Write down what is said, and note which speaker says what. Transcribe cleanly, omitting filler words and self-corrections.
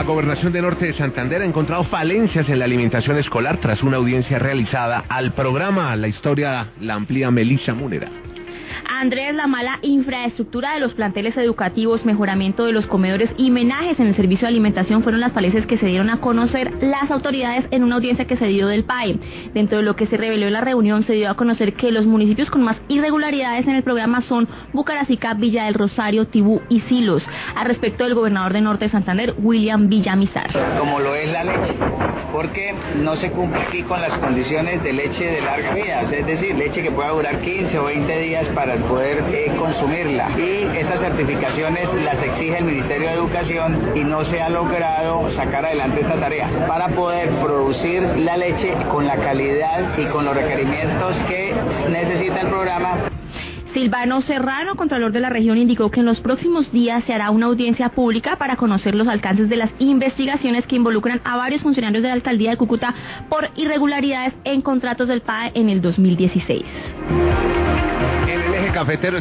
Speaker 1: La Gobernación de Norte de Santander ha encontrado falencias en la alimentación escolar tras una audiencia realizada al programa. La historia la amplía Melissa Múnera.
Speaker 2: Andrés, la mala infraestructura de los planteles educativos, mejoramiento de los comedores y menajes en el servicio de alimentación fueron las falencias que se dieron a conocer las autoridades en una audiencia que se dio del PAE. Dentro de lo que se reveló en la reunión, se dio a conocer que los municipios con más irregularidades en el programa son Bucaracica, Villa del Rosario, Tibú y Silos. Al respecto, del gobernador de Norte de Santander, William Villamizar.
Speaker 3: Como lo es la leche, porque no se cumple aquí con las condiciones de leche de larga vida, es decir, leche que pueda durar 15 o 20 días para poder consumirla. Y estas certificaciones las exige el Ministerio de Educación y no se ha logrado sacar adelante esta tarea para poder producir la leche con la calidad y con los requerimientos que necesita el programa.
Speaker 2: Silvano Serrano, contralor de la región, indicó que en los próximos días se hará una audiencia pública para conocer los alcances de las investigaciones que involucran a varios funcionarios de la alcaldía de Cúcuta por irregularidades en contratos del PAE en el 2016.
Speaker 1: En el eje cafetero